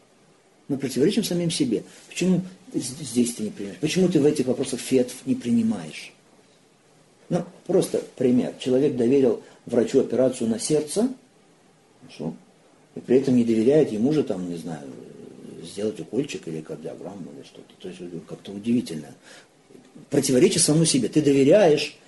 Мы противоречим самим себе. Почему здесь ты не принимаешь? Почему ты в этих вопросах фетв не принимаешь? Ну, просто пример. Человек доверил врачу операцию на сердце, хорошо, и при этом не доверяет ему же, там, не знаю, сделать укольчик или кардиограмму или что-то. То есть как-то удивительно. Противоречие самому себе. Ты доверяешь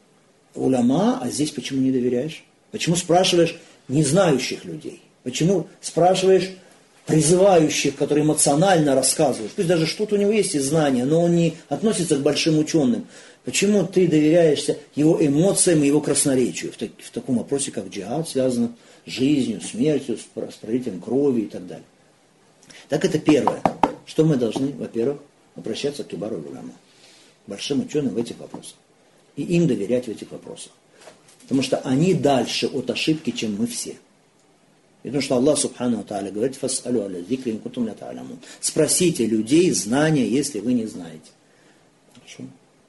уляма, а здесь почему не доверяешь? Почему спрашиваешь незнающих людей? Почему спрашиваешь призывающих, которые эмоционально рассказывают? Пусть даже что-то у него есть из знания, но он не относится к большим ученым. Почему ты доверяешься его эмоциям и его красноречию в таком вопросе, как джихад, связано с жизнью, смертью, с пролитием крови и так далее? Так это первое. Что мы должны, во-первых, обращаться к кибару уляма, большим ученым в этих вопросах. И им доверять в этих вопросах. Потому что они дальше от ошибки, чем мы все. И потому что Аллах Субхану ва Тааля говорит: «Фас'алю аля зикри ин кунтум ля та'ламун». Спросите людей знания, если вы не знаете. Хорошо.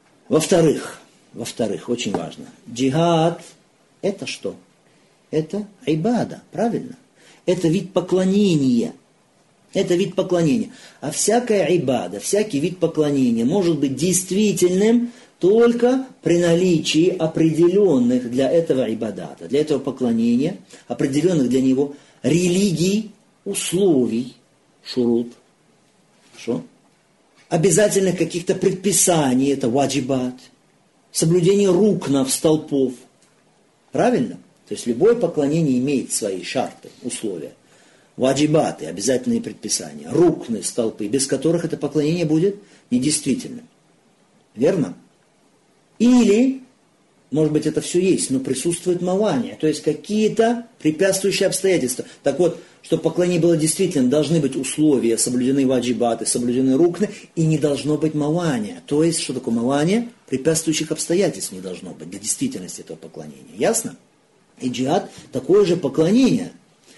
Во-вторых, очень важно. Джихад – это что? Это ибада, правильно? Это вид поклонения. Это вид поклонения. А всякая ибада, всякий вид поклонения может быть действительным только при наличии определенных для этого ибадата, для этого поклонения, определенных для него религий, условий, шурут, хорошо? Обязательных каких-то предписаний, это ваджибат, соблюдение рукнов, столпов. Правильно? То есть любое поклонение имеет свои шарты, условия. Ваджибаты, обязательные предписания, рукны, столпы, без которых это поклонение будет недействительным. Верно? Или, может быть, это все есть, но присутствует мавания, то есть какие-то препятствующие обстоятельства. Так вот, чтобы поклонение было действительно, должны быть условия, соблюдены ваджибаты, соблюдены рукны, и не должно быть мавания. То есть, что такое мавания? Препятствующих обстоятельств не должно быть для действительности этого поклонения. Ясно? И джихад такое же поклонение.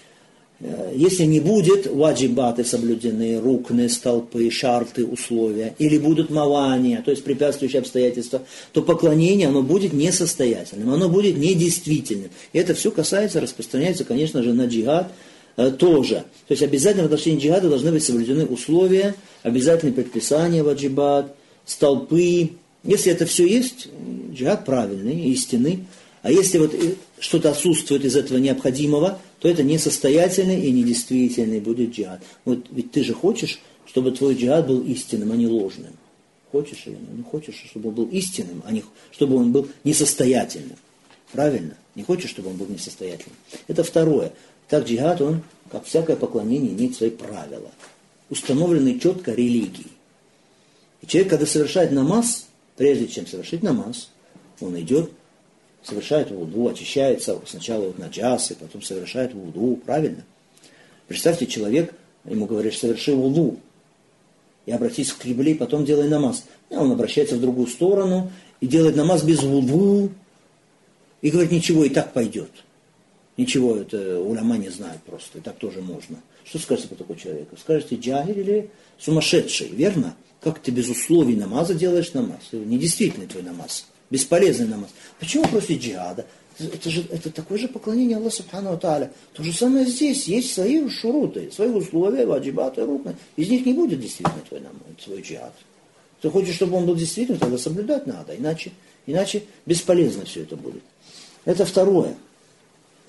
Если не будет ваджибаты соблюдены, рукны, столпы, шарты, условия, или будут мавания, то есть препятствующие обстоятельства, то поклонение, оно будет несостоятельным, оно будет недействительным. И это все касается, распространяется, конечно же, на джихад тоже. То есть обязательно в отношении джихада должны быть соблюдены условия, обязательные предписания ваджибат, столпы. Если это все есть, джихад правильный, истинный. А если вот что-то отсутствует из этого необходимого, то это несостоятельный и недействительный будет джихад. Вот ведь ты же хочешь, чтобы твой джихад был истинным, а не ложным. Хочешь или нет? Ну, хочешь, чтобы он был истинным, а не чтобы он был несостоятельным. Правильно? Не хочешь, чтобы он был несостоятельным. Это второе. Так джихад, он, как всякое поклонение, имеет свои правила, установленные четко религией. И человек, когда совершает намаз, прежде чем совершить намаз, он идет, совершает вуду, очищается сначала от наджасы, потом совершает вуду, правильно? Представьте, человек, ему говоришь, соверши вуду, и обратись к кибле, потом делай намаз. А он обращается в другую сторону и делает намаз без вуду, и говорит, ничего, и так пойдет. Ничего, это уляма не знают просто, и так тоже можно. Что скажете по такому человеку? Скажете, джахиль или сумасшедший, верно? Как ты без условий намаза делаешь намаз? Недействительный твой намаз. Бесполезный намаз. Почему против джихада? Это такое же поклонение Аллаху Субхану ва Тааля. То же самое здесь. Есть свои шуруты, свои условия, ваджибаты, рукны. Из них не будет действительно твой намаз, твой джихад. Ты хочешь, чтобы он был действительным, тогда соблюдать надо. Иначе бесполезно все это будет. Это второе.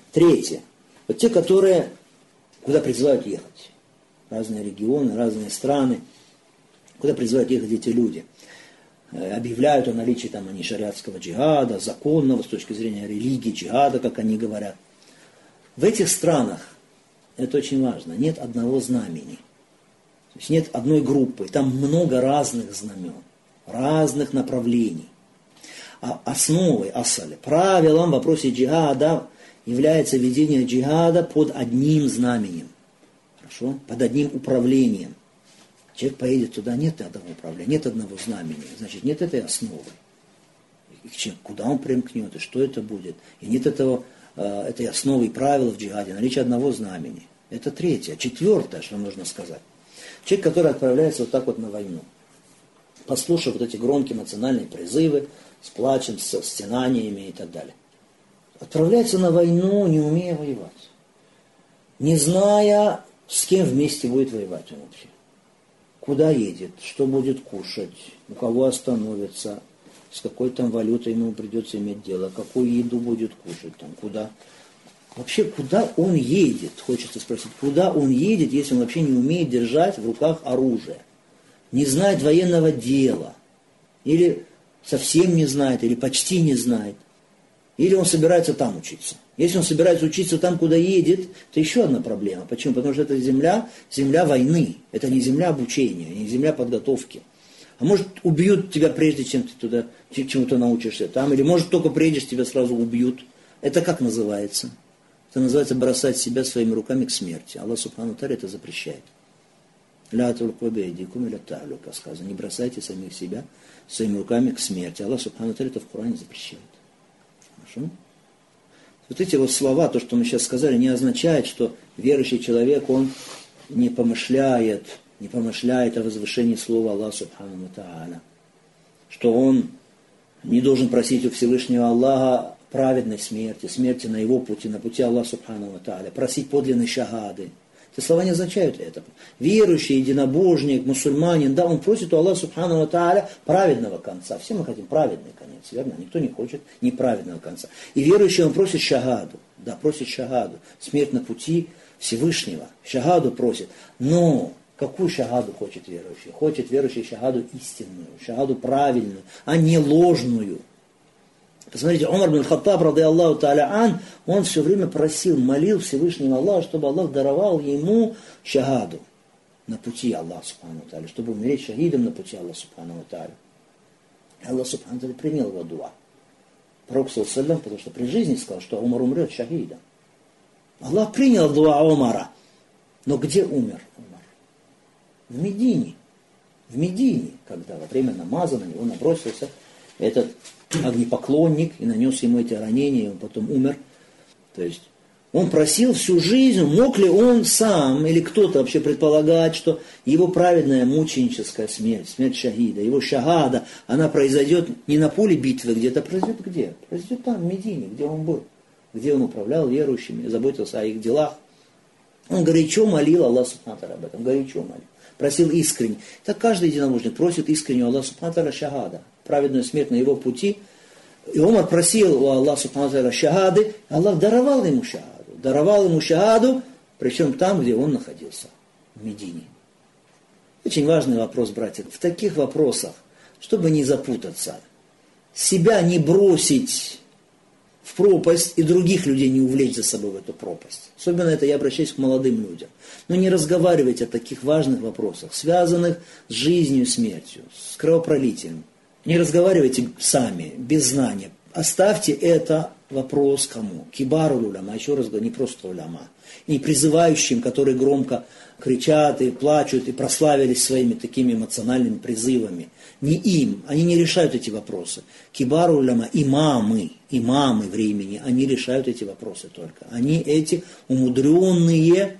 Третье. Вот те, которые, куда призывают ехать. Разные регионы, разные страны. Куда призывают ехать эти люди. Объявляют о наличии там шариатского джихада, законного с точки зрения религии, джихада, как они говорят. В этих странах, это очень важно, нет одного знамени. То есть нет одной группы. Там много разных знамен, разных направлений. А основой, правилом в вопросе джихада является ведение джихада под одним знаменем. Хорошо? Под одним управлением. Человек поедет туда, нет одного управления, нет одного знамени. Значит, нет этой основы. Куда он примкнет, и что это будет. И нет этой основы и правил в джихаде, наличие одного знамени. Это третье. Четвертое, что нужно сказать. Человек, который отправляется вот так вот на войну, послушав вот эти громкие эмоциональные призывы, с плачем, с стенаниями и так далее. Отправляется на войну, не умея воевать. Не зная, с кем вместе будет воевать он вообще. Куда едет, что будет кушать, у кого остановится, с какой там валютой ему придется иметь дело, какую еду будет кушать, там, куда. Вообще, куда он едет, хочется спросить, куда он едет, если он вообще не умеет держать в руках оружие, не знает военного дела, или совсем не знает, или почти не знает, или он собирается там учиться. Если он собирается учиться там, куда едет, это еще одна проблема. Почему? Потому что это земля войны, это не земля обучения, не земля подготовки. А может, убьют тебя прежде, чем ты туда чему-то научишься там, или может, только приедешь, тебя сразу убьют. Это как называется? Это называется бросать себя своими руками к смерти. Аллах Субхану Тааля это запрещает. Ля тулку бейдикум иля та'лука сказано. Не бросайте самих себя своими руками к смерти. Аллах Субхану Тааля это в Коране запрещает. Хорошо? Вот эти вот слова, то, что мы сейчас сказали, не означает, что верующий человек, он не помышляет о возвышении слова Аллаха Субхану Тааля. Что он не должен просить у Всевышнего Аллаха праведной смерти на его пути, на пути Аллаха Субхану Тааля, просить подлинной шахады. Эти слова не означают это. Верующий, единобожник, мусульманин, да, он просит у Аллаха Субхану Тааля праведного конца. Все мы хотим праведный конец, верно? Никто не хочет неправедного конца. И верующий, он просит шагаду, да, просит шагаду, смерть на пути Всевышнего. Шагаду просит. Но какую шагаду хочет верующий? Хочет верующий шагаду истинную, шагаду правильную, а не ложную. Посмотрите, Умар бин Хаттаб, рады Аллаху Тааля ан, он все время просил, молил Всевышнего Аллаха, чтобы Аллах даровал ему шагаду на пути Аллаха Субхану Тааля, чтобы умереть шахидом на пути Аллаха Субхану Тааля. Аллах Субхану Тааля принял его дуа. Пророк саллаллаху, потому что при жизни сказал, что Умар умрет шахидом. Аллах принял дуа Умара. Но где умер Умар? В Медине. В Медине, когда во время намаза на него набросился этот огнепоклонник и нанес ему эти ранения, и он потом умер. То есть он просил всю жизнь, мог ли он сам или кто-то вообще предполагать, что его праведная мученическая смерть, смерть шахида, его шагада, она произойдет не на поле битвы где-то, произойдет где? Произойдет там, в Медине, где он был, где он управлял верующими, заботился о их делах. Он горячо молил Аллах Субхану Тааля об этом, горячо молил. Просил искренне. Так каждый единобожник просит искренне у Аллаха Субхану Тааля шагада, праведную смерть на его пути. И Умар просил у Аллаха Субхану Тааля шагады, Аллах даровал ему шагаду, причем там, где он находился, в Медине. Очень важный вопрос, братья. В таких вопросах, чтобы не запутаться, себя не бросить в пропасть и других людей не увлечь за собой в эту пропасть. Особенно это я обращаюсь к молодым людям. Но не разговаривайте о таких важных вопросах, связанных с жизнью и смертью, с кровопролитием. Не разговаривайте сами, без знания. Оставьте это вопрос кому? Кибару уляма, еще раз говорю, не просто уляма. Не призывающим, которые громко кричат и плачут и прославились своими такими эмоциональными призывами. Не им, они не решают эти вопросы. Кибару уляма, имамы времени, они решают эти вопросы только. Они эти умудренные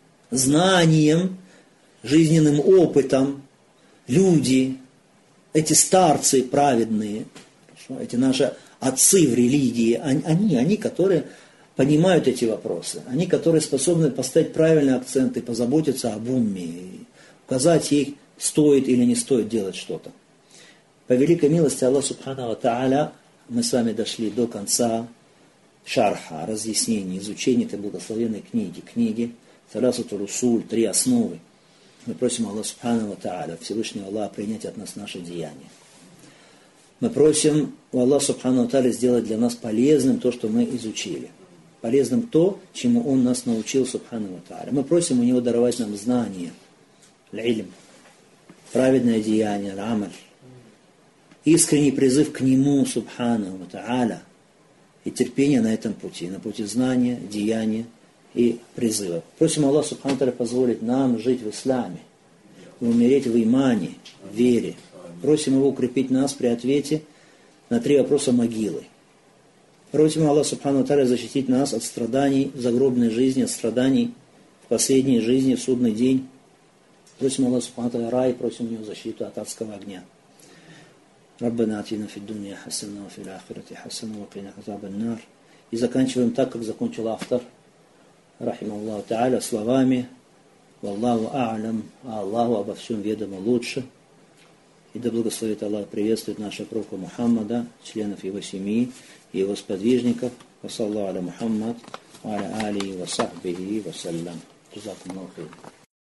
знанием, жизненным опытом люди, эти старцы праведные, эти наши отцы в религии, они, которые понимают эти вопросы, они, которые способны поставить правильные акценты, позаботиться об умме, указать ей, стоит или не стоит делать что-то. По великой милости Аллаха Субхану Тааля мы с вами дошли до конца шарха, разъяснения, изучения этой благословенной книги Саласату Русуль, 3 основы. Мы просим Аллаха Субхану ва Тааля, Всевышнего Аллаха, принять от нас наши деяния. Мы просим у Аллаха Субхану ва Тааля сделать для нас полезным то, что мы изучили. Полезным то, чему Он нас научил, Субхану ва Тааля. Мы просим у Него даровать нам знания, илм, праведное деяние, амаль, искренний призыв к Нему, Субхану ва Тааля, и терпение на этом пути, на пути знания, деяния и призыва. Просим Аллаха Субхану ва Тааля позволить нам жить в исламе, умереть в имане, в вере. Просим Его укрепить нас при ответе на 3 вопроса могилы. Просим Аллаха Субхану ва Тааля защитить нас от страданий в загробной жизни, от страданий в последней жизни, в судный день. Просим Аллаха Субхану ва Тааля рай, просим у Него защиту от адского огня. Раббана атина фид дунья хасана ва фил ахирати хасана ва кина азабан нар. И заканчиваем так, как закончил автор, рахимахуллаху та'аля, словами: «Валлаху а'лам», а Аллаху обо всем ведомо лучше. И да благословит Аллах, приветствует нашего пророка Мухаммада, членов его семьи и его сподвижников. Ва саллаллаху аля Мухаммад, ва аля алихи ва сахбихи ва саллям. Джазакумуллаху хайран.